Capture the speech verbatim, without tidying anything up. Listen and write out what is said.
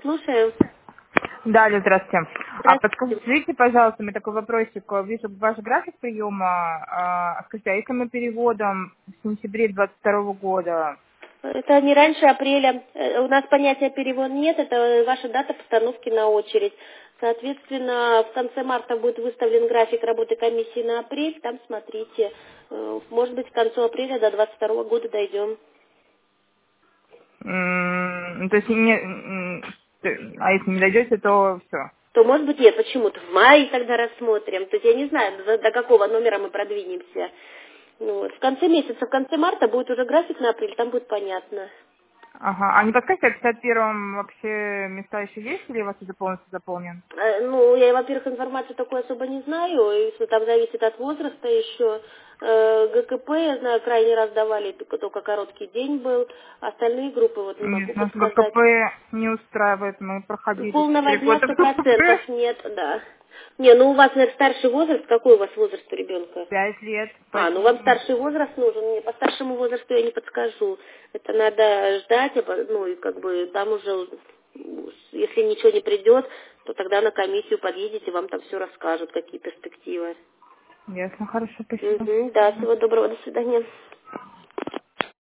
слушаю. Да, алло, здравствуйте. А Здравствуйте. подскажите, пожалуйста, мне такой вопросик. Вижу ваш график приема. А, скажите, а если мы переводом в сентябре двадцать второго года? Это не раньше апреля. Э, У нас понятия перевод нет, это ваша дата постановки на очередь. Соответственно, в конце марта будет выставлен график работы комиссии на апрель. Там смотрите, э, может быть, к концу апреля до двадцать второго года дойдем. М, То есть, не, м, а если не дойдете, то все. То, может быть, нет, почему-то в мае тогда рассмотрим. То есть я не знаю, до, до какого номера мы продвинемся. Ну, вот. В конце месяца, в конце марта будет уже график на апрель, там будет понятно. Ага. А не подскажете, а в пятьдесят первом вообще места еще есть, или у вас уже полностью заполнен? Э, Ну, я, во-первых, информацию такую особо не знаю, и всё там зависит от возраста еще. Э, ГКП, я знаю, крайний раз давали, только, только короткий день был. Остальные группы вот не могу Нет, нас подсказать. ГКП не устраивает. Мы проходили Полного четыре дня года сто в ГКП. процентов нет, да. Не, ну у вас, наверное, старший возраст. Какой у вас возраст у ребенка? Пять лет. А, ну вам Поэтому... старший возраст нужен. Мне по старшему возрасту я не подскажу. Это надо ждать, а по- ну и как бы там уже, если ничего не придет, то тогда на комиссию подъедете, вам там все расскажут, какие перспективы. Ясно, хорошо, спасибо. Угу, да, всего доброго, до свидания.